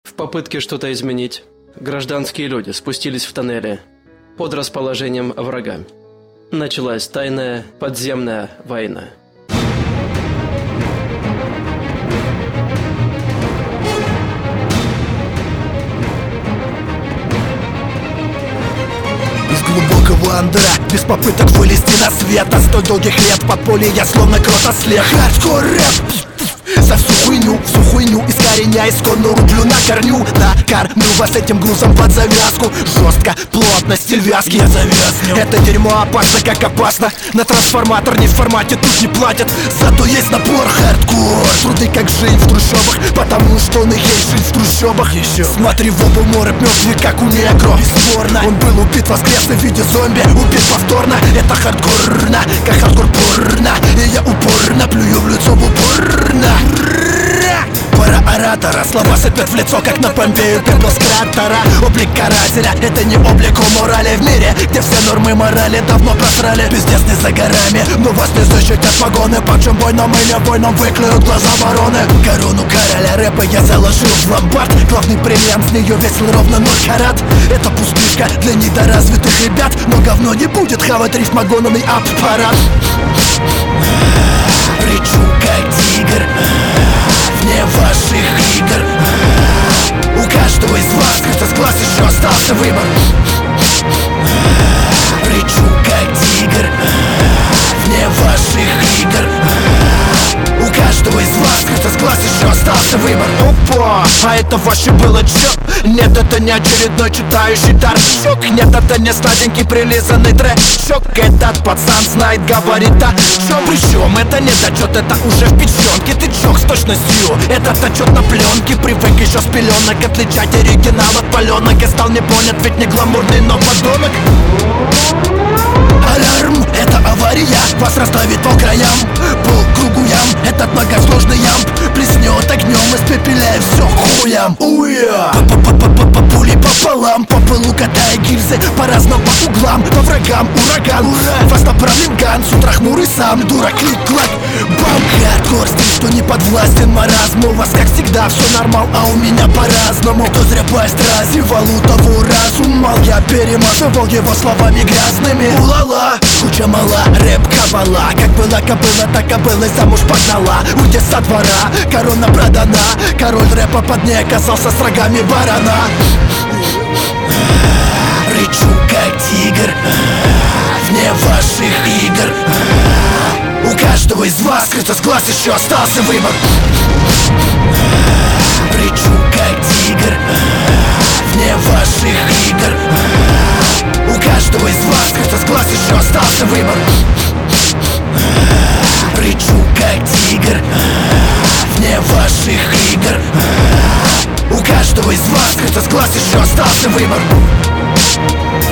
В попытке что-то изменить, гражданские люди спустились в тоннели под расположением врага. Началась тайная подземная война. Из глубокого андера, без попыток вылезти на свет. От столь долгих лет подполье я словно крот ослеп. Хардкор рэп за всю хуйню искореня исконно рублю на корню. Накормлю вас этим грузом под завязку. Жестко, плотно, стиль вязкий. Я завязню. Это дерьмо опасно, как опасно. На трансформатор не в формате, тут не платят. Зато есть набор хардкор. Труды как жизнь в трущобах, потому что он и есть жизнь в трущобах. Еще. Смотри в оба моря, мертвый как у негро. Бесспорно, он был убит, воскрес в виде зомби. Убит повторно, это хардкорно, как хардкор порно. И я упорно плюю в лицо в упорно. Пора оратора, слова сыпят в лицо, как на Помпею пепел с кратера. Облик карателя, это не облик у морали. В мире, где все нормы морали давно просрали. Пиздец не за горами, но вас не защитят погоны. Почем бойном или войном выклюют глаза вороны. Корону короля рэпа я заложил в ломбард. Главный бриллиант, с нее весил ровно 0 карат. Это пустышка для недоразвитых ребят, но говно не будет хавать рифмогонный аппарат. Рычу как тигр вне ваших игр. У каждого из вас, кто с глаз еще остался выбор. Рычу как тигр вне ваших игр. У каждого из вас, кто с глаз еще остался выбор. Опа, а это вообще было чё? Нет, это не очередной читающий торчок. Нет, это не сладенький прилизанный тречок. Этот пацан знает габарита. Причем это не зачет, это уже в печенке. Ты чок с точностью, этот отчет на пленке. Привык еще с пеленок отличать оригинал от паленок. И стал не понят, ведь не гламурный, но подонок. Алярм, это авария, вас расставит по краям. По кругу ям, этот многосложный ямб плеснет огнем, испепеляя все хуям. Уя! Пули пополам, по пылу катая гильзы по разным по углам, по врагам ураган. Ура! Вас направлен ган, с утра хмурый сам. Дура, клик-клак, бам, хардкор стиль, что не подвластен маразму. У вас как всегда все нормал, а у меня по-разному. Кто зря пасть разевал, у того разум мал. Я перемазывал его словами грязными. Улала, куча мала, рэп кабала. Как была кобыла, так кобыла замуж погнала. Уйдя со двора, корона продана. Король рэпа под ней оказался с рогами барана. Рычу как тигр вне ваших игр. У каждого из вас, кто с глаз еще остался выбор. Рычу как тигр вне ваших игр. У каждого из вас, кто с глаз еще остался выбор. Рычу как тигр вне ваших игр. У каждого из вас, кто с глаз еще остался выбор.